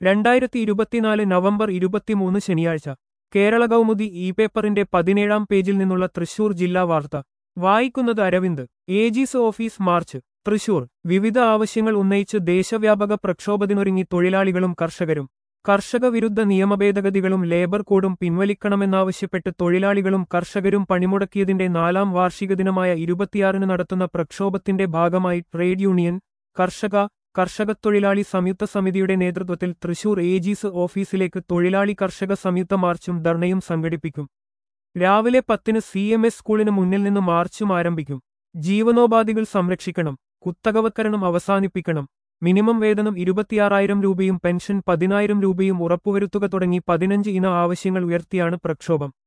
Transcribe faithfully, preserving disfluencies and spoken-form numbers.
രണ്ടായിരത്തി ഇരുപത്തിനാല് നവംബർ ഇരുപത്തിമൂന്ന് ശനിയാഴ്ച കേരള കൗമുദി ഇ പേപ്പറിന്റെ പതിനേഴാം പേജിൽ നിന്നുള്ള തൃശൂർ ജില്ലാ വാർത്ത വായിക്കുന്നത് Aravind. AG's office march Thrissur. വിവിധ ആവശ്യങ്ങൾ ഉന്നയിച്ച് ദേശവ്യാപക പ്രക്ഷോഭത്തിനൊരുങ്ങി തൊഴിലാളികളും കർഷകരും. കർഷക വിരുദ്ധ നിയമഭേദഗതികളും ലേബർ കോഡും പിൻവലിക്കണമെന്നാവശ്യപ്പെട്ട് തൊഴിലാളികളും കർഷകരും പണിമുടക്കിയതിന്റെ നാലാം വാർഷിക ദിനമായ ഇരുപത്തിയാറിന് നടത്തുന്ന പ്രക്ഷോഭത്തിന്റെ ഭാഗമായി ട്രേഡ് യൂണിയൻ, കർഷക, കർഷകത്തൊഴിലാളി സംയുക്ത സമിതിയുടെ നേതൃത്വത്തിൽ തൃശൂർ ഏജീസ് ഓഫീസിലേക്ക് തൊഴിലാളി കർഷക സംയുക്ത മാർച്ചും ധർണയും സംഘടിപ്പിക്കും. രാവിലെ പത്തിന് സി എം എസ് സ്കൂളിന് മുന്നിൽ നിന്ന് മാർച്ചും ആരംഭിക്കും. ജീവനോപാധികൾ സംരക്ഷിക്കണം, കുത്തകവത്കരണം അവസാനിപ്പിക്കണം, മിനിമം വേതനം ഇരുപത്തിയാറായിരം രൂപയും പെൻഷൻ പതിനായിരം രൂപയും ഉറപ്പുവരുത്തുക തുടങ്ങി പതിനഞ്ച് ഇന ആവശ്യങ്ങൾ ഉയർത്തിയാണ് പ്രക്ഷോഭം.